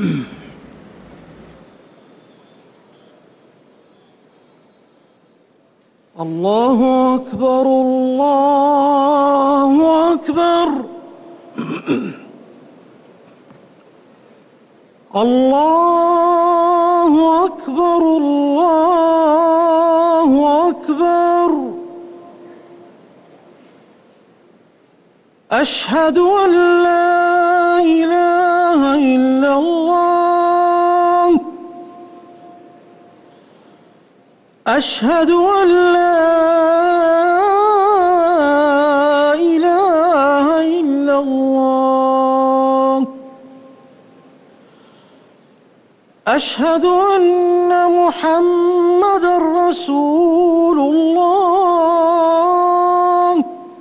الله أكبر الله أكبر. الله أكبر الله أكبر. أشهد أن لا إله إلا الله. أشهد أن لا إله إلا الله. أشهد أن محمدًا رسول الله.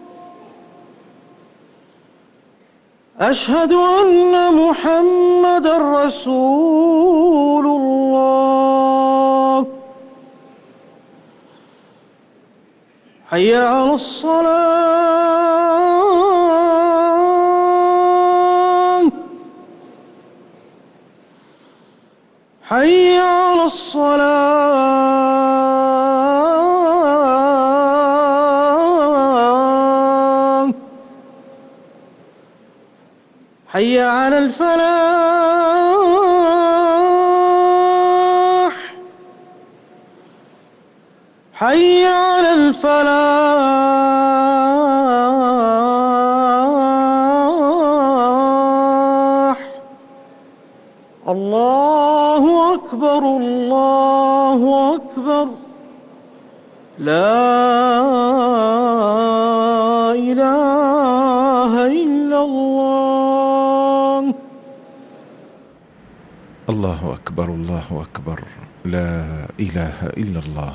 أشهد أن محمدًا رسول الله. حي على الصلاة. حي على الصلاة. حي على الفلاح. حي على الفلاح. الله أكبر الله أكبر. لا إله إلا الله. الله أكبر الله أكبر. لا إله إلا الله.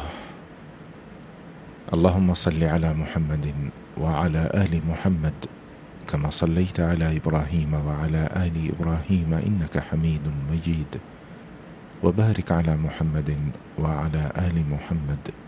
اللهم صل على محمد وعلى آل محمد كما صليت على إبراهيم وعلى آل إبراهيم إنك حميد مجيد، وبارك على محمد وعلى آل محمد